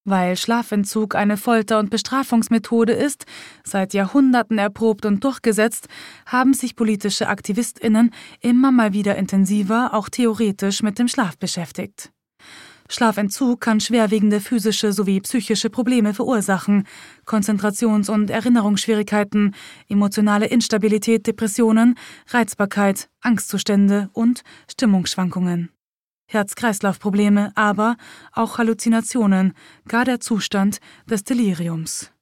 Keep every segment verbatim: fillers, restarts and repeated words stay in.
Weil Schlafentzug eine Folter- und Bestrafungsmethode ist, seit Jahrhunderten erprobt und durchgesetzt, haben sich politische AktivistInnen immer mal wieder intensiver, auch theoretisch, mit dem Schlaf beschäftigt. Schlafentzug kann schwerwiegende physische sowie psychische Probleme verursachen, Konzentrations- und Erinnerungsschwierigkeiten, emotionale Instabilität, Depressionen, Reizbarkeit, Angstzustände und Stimmungsschwankungen. Herz-Kreislauf-Probleme, aber auch Halluzinationen, gar der Zustand des Deliriums.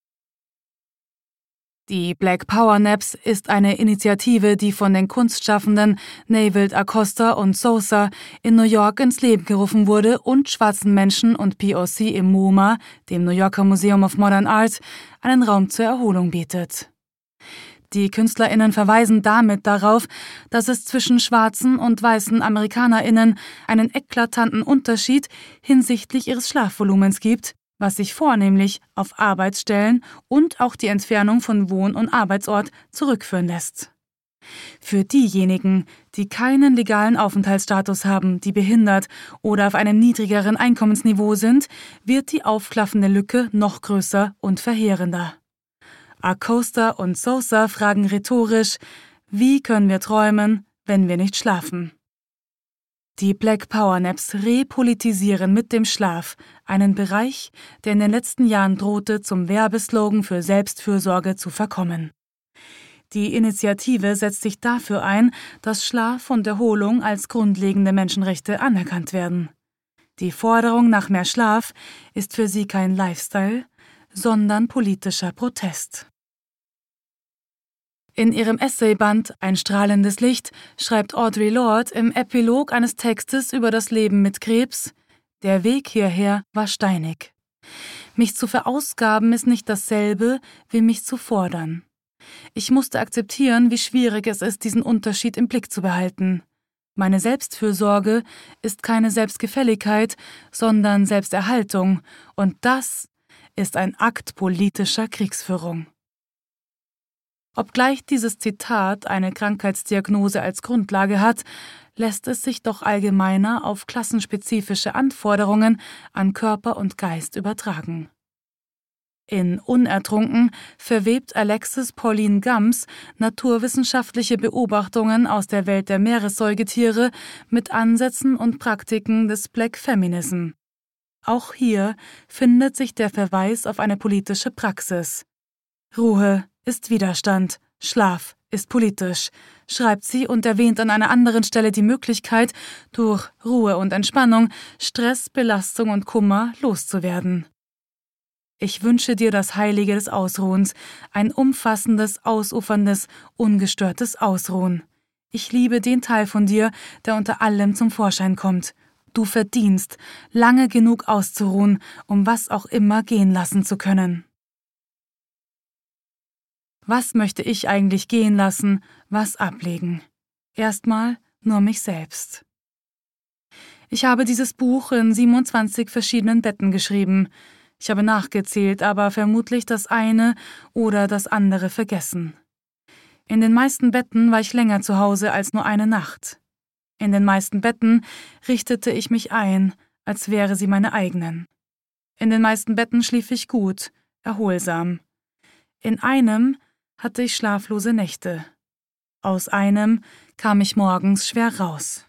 Die Black Power Naps ist eine Initiative, die von den Kunstschaffenden Neville Acosta und Sousa in New York ins Leben gerufen wurde und schwarzen Menschen und P O C im MoMA, dem New Yorker Museum of Modern Art, einen Raum zur Erholung bietet. Die KünstlerInnen verweisen damit darauf, dass es zwischen schwarzen und weißen AmerikanerInnen einen eklatanten Unterschied hinsichtlich ihres Schlafvolumens gibt, was sich vornehmlich auf Arbeitsstellen und auch die Entfernung von Wohn- und Arbeitsort zurückführen lässt. Für diejenigen, die keinen legalen Aufenthaltsstatus haben, die behindert oder auf einem niedrigeren Einkommensniveau sind, wird die aufklaffende Lücke noch größer und verheerender. Acosta und Sousa fragen rhetorisch: Wie können wir träumen, wenn wir nicht schlafen? Die Black Power Naps repolitisieren mit dem Schlaf einen Bereich, der in den letzten Jahren drohte, zum Werbeslogan für Selbstfürsorge zu verkommen. Die Initiative setzt sich dafür ein, dass Schlaf und Erholung als grundlegende Menschenrechte anerkannt werden. Die Forderung nach mehr Schlaf ist für sie kein Lifestyle, sondern politischer Protest. In ihrem Essayband »Ein strahlendes Licht« schreibt Audre Lorde im Epilog eines Textes über das Leben mit Krebs: Der Weg hierher war steinig. Mich zu verausgaben ist nicht dasselbe, wie mich zu fordern. Ich musste akzeptieren, wie schwierig es ist, diesen Unterschied im Blick zu behalten. Meine Selbstfürsorge ist keine Selbstgefälligkeit, sondern Selbsterhaltung, und das ist ein Akt politischer Kriegsführung. Obgleich dieses Zitat eine Krankheitsdiagnose als Grundlage hat, lässt es sich doch allgemeiner auf klassenspezifische Anforderungen an Körper und Geist übertragen. In Unertrunken verwebt Alexis Pauline Gumbs naturwissenschaftliche Beobachtungen aus der Welt der Meeressäugetiere mit Ansätzen und Praktiken des Black Feminism. Auch hier findet sich der Verweis auf eine politische Praxis. Ruhe ist Widerstand, Schlaf ist politisch, schreibt sie und erwähnt an einer anderen Stelle die Möglichkeit, durch Ruhe und Entspannung Stress, Belastung und Kummer loszuwerden. Ich wünsche dir das Heilige des Ausruhens, ein umfassendes, ausuferndes, ungestörtes Ausruhen. Ich liebe den Teil von dir, der unter allem zum Vorschein kommt. Du verdienst, lange genug auszuruhen, um was auch immer gehen lassen zu können. Was möchte ich eigentlich gehen lassen, was ablegen? Erstmal nur mich selbst. Ich habe dieses Buch in siebenundzwanzig verschiedenen Betten geschrieben. Ich habe nachgezählt, aber vermutlich das eine oder das andere vergessen. In den meisten Betten war ich länger zu Hause als nur eine Nacht. In den meisten Betten richtete ich mich ein, als wäre sie meine eigenen. In den meisten Betten schlief ich gut, erholsam. In einem hatte ich schlaflose Nächte. Aus einem kam ich morgens schwer raus.